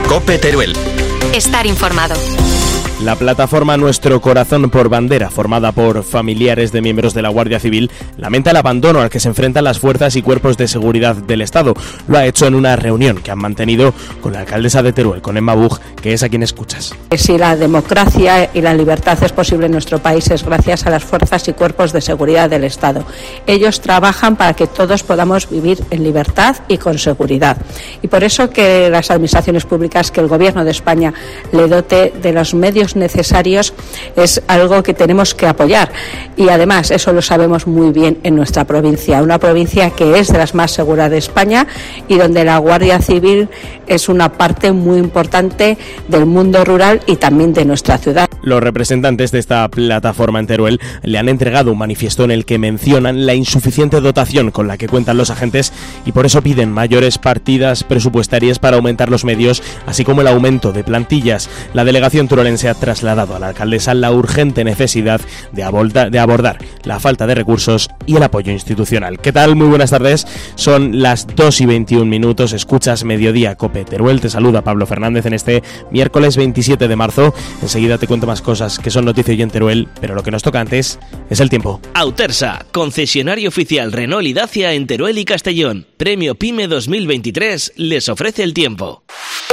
COPE Teruel. Estar informado. La plataforma Nuestro Corazón por Bandera, formada por familiares de miembros de la Guardia Civil, lamenta el abandono al que se enfrentan las fuerzas y cuerpos de seguridad del Estado. Lo ha hecho en una reunión que han mantenido con la alcaldesa de Teruel, con Emma Buch, que es a quien escuchas. Si la democracia y la libertad es posible en nuestro país es gracias a las fuerzas y cuerpos de seguridad del Estado. Ellos trabajan para que todos podamos vivir en libertad y con seguridad. Y por eso que las administraciones públicas, que el Gobierno de España le dote de los medios necesarios, es algo que tenemos que apoyar, y además eso lo sabemos muy bien en nuestra provincia, una provincia que es de las más seguras de España y donde la Guardia Civil es una parte muy importante del mundo rural y también de nuestra ciudad. Los representantes de esta plataforma en Teruel le han entregado un manifiesto en el que mencionan la insuficiente dotación con la que cuentan los agentes y por eso piden mayores partidas presupuestarias para aumentar los medios, así como el aumento de plantillas. La delegación turolense ha trasladado a la alcaldesa la urgente necesidad de abordar la falta de recursos y el apoyo institucional. ¿Qué tal? Muy buenas tardes. Son las 2:21. Escuchas Mediodía COPE Teruel. Te saluda Pablo Fernández en este miércoles 27 de marzo. Enseguida te cuento más cosas que son noticia hoy en Teruel, pero lo que nos toca antes es el tiempo. Autersa, concesionario oficial Renault y Dacia en Teruel y Castellón. Premio PYME 2023 les ofrece el tiempo.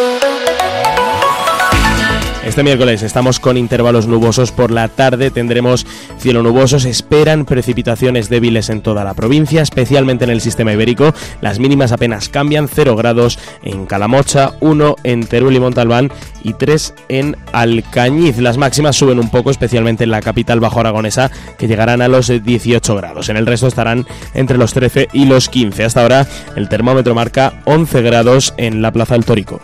Este miércoles estamos con intervalos nubosos. Por la tarde tendremos cielo nuboso. Se esperan precipitaciones débiles en toda la provincia, especialmente en el sistema ibérico. Las mínimas apenas cambian, 0 grados en Calamocha, 1 en Teruel y Montalbán y 3 en Alcañiz. Las máximas suben un poco, especialmente en la capital bajoaragonesa, que llegarán a los 18 grados. En el resto estarán entre los 13 y los 15. Hasta ahora el termómetro marca 11 grados en la Plaza del Tórico.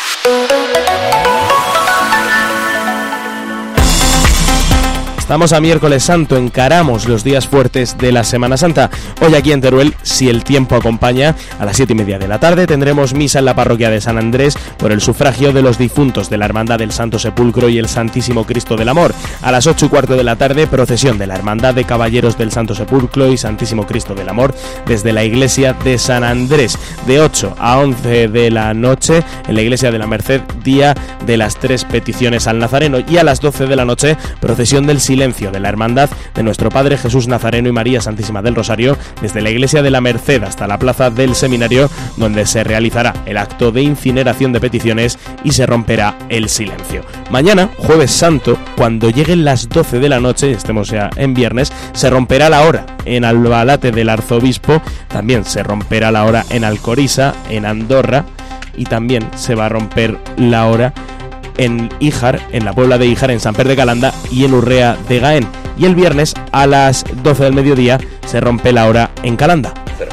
Estamos a miércoles santo, encaramos los días fuertes de la Semana Santa. Hoy aquí en Teruel, si el tiempo acompaña, a las 7:30 de la tarde tendremos misa en la parroquia de San Andrés por el sufragio de los difuntos de la Hermandad del Santo Sepulcro y el Santísimo Cristo del Amor. A las 8:15 de la tarde, procesión de la Hermandad de Caballeros del Santo Sepulcro y Santísimo Cristo del Amor desde la iglesia de San Andrés. De 8 a 11 de la noche en la iglesia de la Merced, día de las 3 peticiones al Nazareno, y a las 12 de la noche, procesión del silencio de la Hermandad de Nuestro Padre Jesús Nazareno y María Santísima del Rosario desde la iglesia de la Merced hasta la plaza del Seminario, donde se realizará el acto de incineración de peticiones y se romperá el silencio. Mañana, jueves santo, cuando lleguen las 12 de la noche, estemos ya en viernes, se romperá la hora en Albalate del Arzobispo, también se romperá la hora en Alcoriza, en Andorra, y también se va a romper la hora en Híjar, en la Puebla de Híjar, en Samper de Calanda y en Urrea de Gaén. Y el viernes a las 12 del mediodía se rompe la hora en Calanda.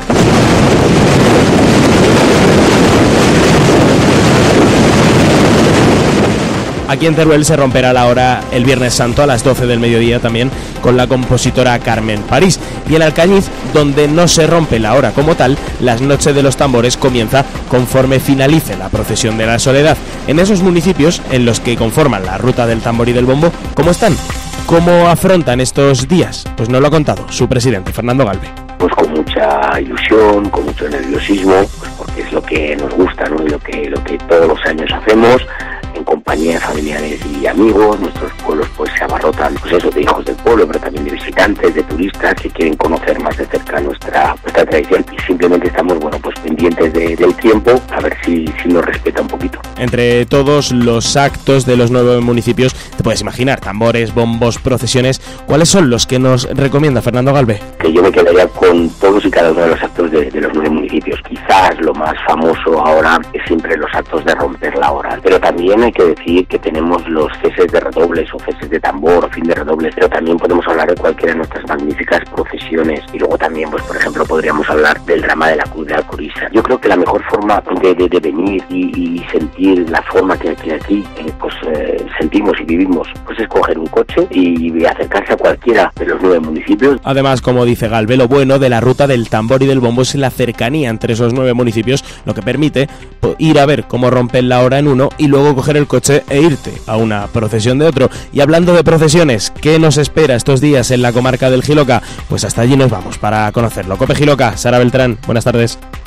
Aquí en Teruel se romperá la hora el Viernes Santo a las 12 del mediodía también con la compositora Carmen París. Y en Alcañiz, donde no se rompe la hora como tal, las noches de los tambores comienza conforme finalice la procesión de la Soledad. En esos municipios en los que conforman la ruta del tambor y del bombo, ¿cómo están? ¿Cómo afrontan estos días? Pues nos lo ha contado su presidente, Fernando Galve. Pues con mucha ilusión, con mucho nerviosismo, pues porque es lo que nos gusta, ¿no? Y lo que todos los años hacemos, en compañía de familiares y amigos. Nuestros pueblos pues se abarrotan, pues eso, de hijos del pueblo, pero también de visitantes, de turistas que quieren conocer más de cerca nuestra tradición, y simplemente estamos, bueno, pues pendientes del tiempo, a ver si nos respeta un poquito. Entre todos los actos de los 9 municipios, te puedes imaginar, tambores, bombos, procesiones, ¿cuáles son los que nos recomienda Fernando Galve? Que yo me quedaría con todos y cada uno de los actos de los 9 municipios. Quizás lo más famoso ahora es siempre los actos de romper la hora, pero también hay que decir que tenemos los ceses de redobles o ceses de tambor o fin de redobles, pero también podemos hablar de cualquiera de nuestras magníficas procesiones, y luego también, pues por ejemplo, podríamos hablar del drama de la Cruz de Alcoriza. Yo creo que la mejor forma de venir y sentir la forma que aquí sentimos y vivimos, pues es coger un coche y acercarse a cualquiera de los 9 municipios. Además, como dice Galve, lo bueno de la ruta del tambor y del bombo es la cercanía entre esos 9 municipios, lo que permite ir a ver cómo rompen la hora en uno y luego coger el coche e irte a una procesión de otro. Y hablando de procesiones, ¿qué nos espera estos días en la comarca del Jiloca? Pues hasta allí nos vamos para conocerlo. COPE Jiloca, Sara Beltrán, buenas tardes.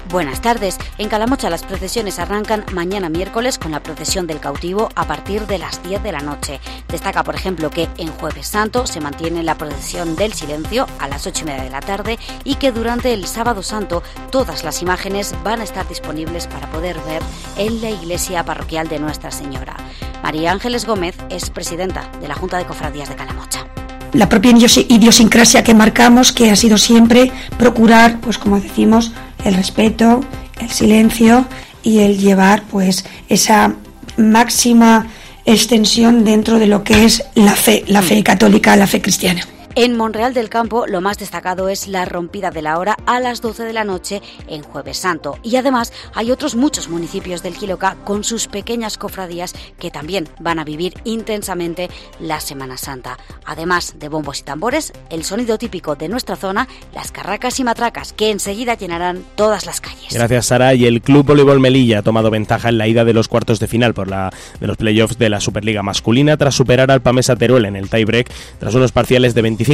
Buenas tardes. En Calamocha las procesiones arrancan mañana miércoles con la procesión del cautivo a partir de las 10 de la noche. Destaca, por ejemplo, que en Jueves Santo se mantiene la procesión del silencio a las 8:30 de la tarde y que durante el Sábado Santo todas las imágenes van a estar disponibles para poder ver en la iglesia parroquial de Nuestra Señora. María Ángeles Gómez es presidenta de la Junta de Cofradías de Calamocha. La propia idiosincrasia que marcamos, que ha sido siempre procurar, pues como decimos, el respeto, el silencio y el llevar pues esa máxima extensión dentro de lo que es la fe católica, la fe cristiana. En Monreal del Campo lo más destacado es la rompida de la hora a las 12 de la noche en Jueves Santo. Y además hay otros muchos municipios del Quiloca con sus pequeñas cofradías que también van a vivir intensamente la Semana Santa. Además de bombos y tambores, el sonido típico de nuestra zona, las carracas y matracas que enseguida llenarán todas las calles. Gracias, Sara. Y el Club Voleibol Melilla ha tomado ventaja en la ida de los cuartos de final de los playoffs de la Superliga masculina tras superar al Pamesa Teruel en el tiebreak tras unos parciales de 25-19,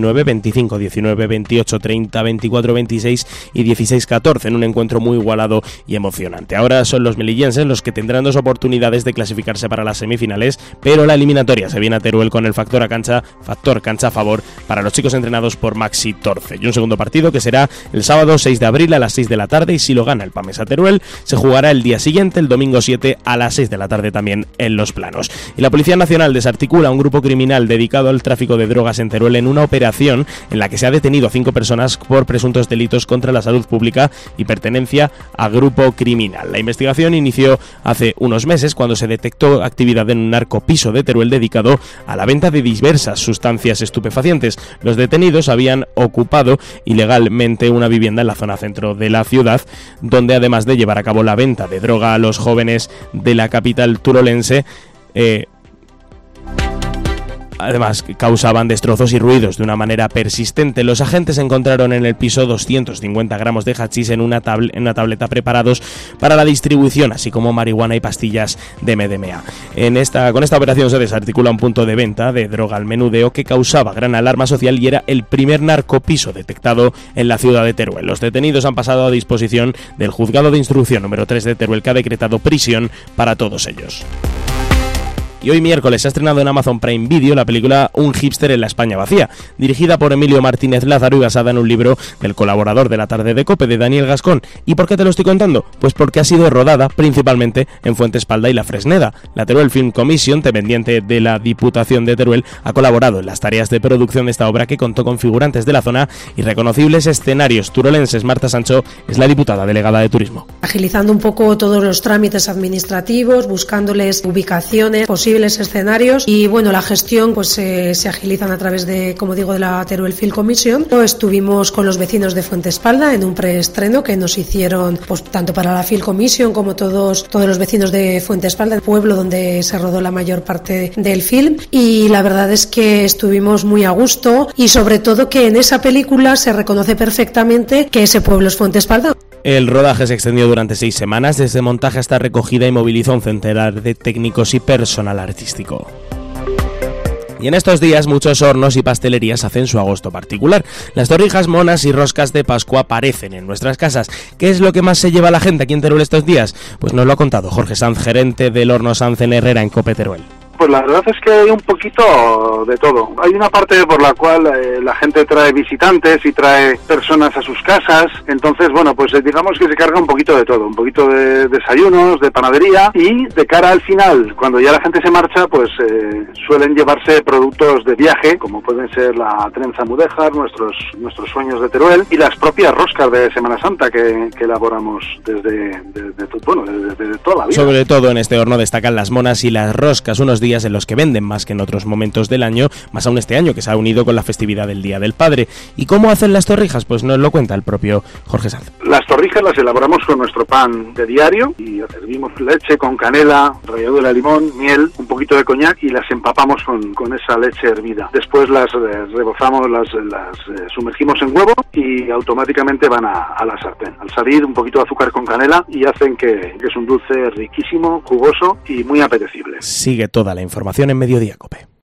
25-19, 28-30, 24-26 y 16-14 en un encuentro muy igualado y emocionante. Ahora son los melillenses los que tendrán dos oportunidades de clasificarse para las semifinales, pero la eliminatoria se viene a Teruel con el factor cancha a favor para los chicos entrenados por Maxi Torce. Y un segundo partido que será el sábado 6 de abril a las 6 de la tarde y si lo gana el Pamesa Teruel se jugará el día siguiente, el domingo 7 a las 6 de la tarde también en Los Planos. Y la Policía Nacional desarticula un grupo criminal dedicado al tráfico de drogas en Teruel en una operación en la que se ha detenido a 5 personas por presuntos delitos contra la salud pública y pertenencia a grupo criminal. La investigación inició hace unos meses cuando se detectó actividad en un narcopiso de Teruel dedicado a la venta de diversas sustancias estupefacientes. Los detenidos habían ocupado ilegalmente una vivienda en la zona centro de la ciudad, donde además de llevar a cabo la venta de droga a los jóvenes de la capital turolense, además causaban destrozos y ruidos de una manera persistente. Los agentes encontraron en el piso 250 gramos de hachís en una tableta preparados para la distribución, así como marihuana y pastillas de MDMA. Con esta operación se desarticula un punto de venta de droga al menudeo que causaba gran alarma social y era el primer narcopiso detectado en la ciudad de Teruel. Los detenidos han pasado a disposición del Juzgado de Instrucción número 3 de Teruel, que ha decretado prisión para todos ellos. Y hoy miércoles se ha estrenado en Amazon Prime Video la película Un hipster en la España vacía, dirigida por Emilio Martínez Lázaro y basada en un libro del colaborador de La tarde de COPE, de Daniel Gascón. ¿Y por qué te lo estoy contando? Pues porque ha sido rodada principalmente en Fuentespalda y La Fresneda. La Teruel Film Commission, dependiente de la Diputación de Teruel, ha colaborado en las tareas de producción de esta obra, que contó con figurantes de la zona y reconocibles escenarios turolenses. Marta Sancho es la diputada delegada de Turismo. Agilizando un poco todos los trámites administrativos, buscándoles ubicaciones, posibles escenarios y bueno, la gestión pues se agilizan a través de, como digo, de la Teruel Film Commission. Estuvimos con los vecinos de Fuentespalda en un preestreno que nos hicieron pues tanto para la Film Commission como todos los vecinos de Fuentespalda, el pueblo donde se rodó la mayor parte del film, y la verdad es que estuvimos muy a gusto y sobre todo que en esa película se reconoce perfectamente que ese pueblo es Fuentespalda. El rodaje se extendió durante 6 semanas, desde montaje hasta recogida, y movilizó un centenar de técnicos y personal artístico. Y en estos días muchos hornos y pastelerías hacen su agosto particular. Las torrijas, monas y roscas de Pascua aparecen en nuestras casas. ¿Qué es lo que más se lleva la gente aquí en Teruel estos días? Pues nos lo ha contado Jorge Sanz, gerente del horno Sanz en Herrera, en COPE Teruel. Pues la verdad es que hay un poquito de todo. Hay una parte por la cual la gente trae visitantes y trae personas a sus casas. Entonces, bueno, pues digamos que se carga un poquito de todo. Un poquito de desayunos, de panadería, y de cara al final, cuando ya la gente se marcha, pues suelen llevarse productos de viaje, como pueden ser la trenza mudéjar, nuestros sueños de Teruel, y las propias roscas de Semana Santa que elaboramos desde toda la vida. Sobre todo en este horno destacan las monas y las roscas, unos días en los que venden más que en otros momentos del año, más aún este año que se ha unido con la festividad del Día del Padre. ¿Y cómo hacen las torrijas? Pues nos lo cuenta el propio Jorge Sanz. Las torrijas las elaboramos con nuestro pan de diario y hervimos leche con canela, ralladura de limón, miel, un poquito de coñac y las empapamos con esa leche hervida. Después las rebozamos, las sumergimos en huevo y automáticamente van a la sartén. Al salir, un poquito de azúcar con canela y hacen que es un dulce riquísimo, jugoso y muy apetecible. Sigue toda la información en Mediodía COPE.